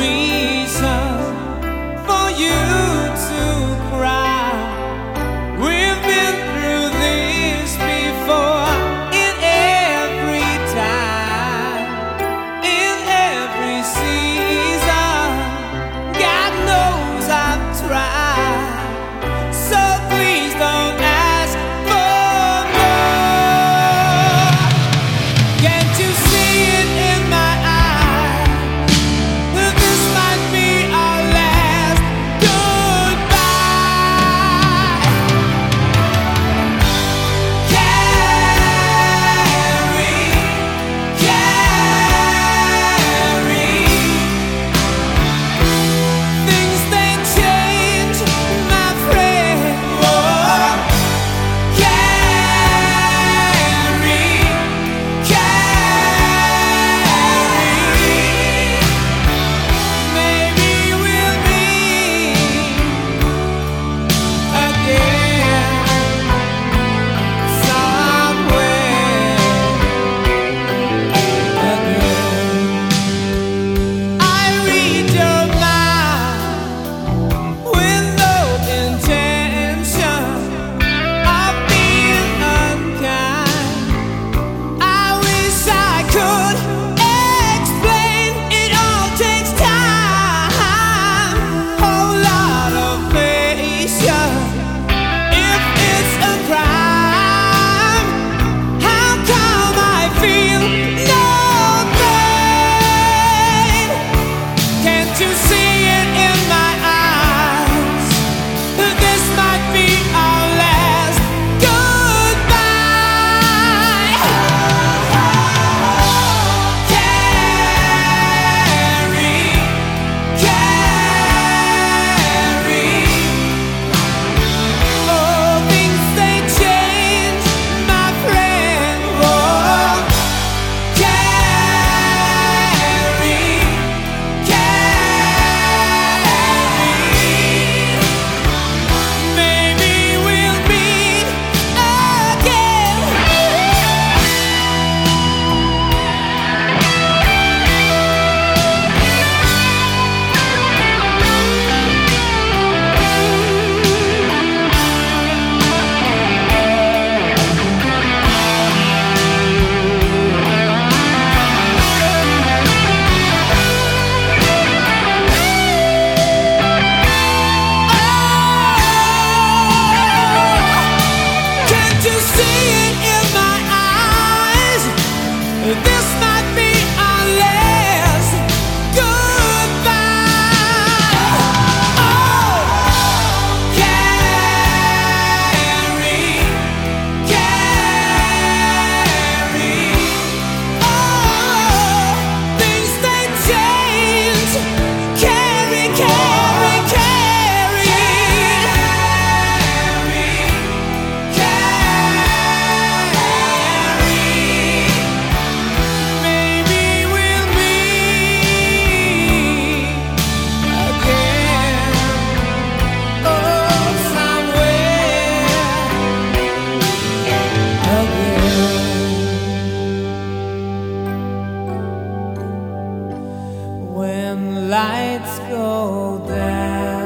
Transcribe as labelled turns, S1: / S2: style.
S1: reason for you to cry. We've been through this before, in every time, in every season. God knows I've tried, so please don't ask for more. Can't you see it in my eyes? This might be our last goodbye. Carry, things they change, my friend. Oh, carry. Maybe we'll meet again somewhere again. I read your mind with no intention of being unkind. I wish I could explain. It all takes time, whole lot of patience. If it's a crime, how come I feel no pain? Can't you see it in my eyes? This might be our last goodbye. Carry, oh, things they change, my friend. Oh, carry. Maybe we'll meet again. Can't you see it in my eyes? This might be our last goodbye. Oh, carry. Oh, things they change. Carry. Maybe we'll meet again. Oh, somewhere again. When lights go down.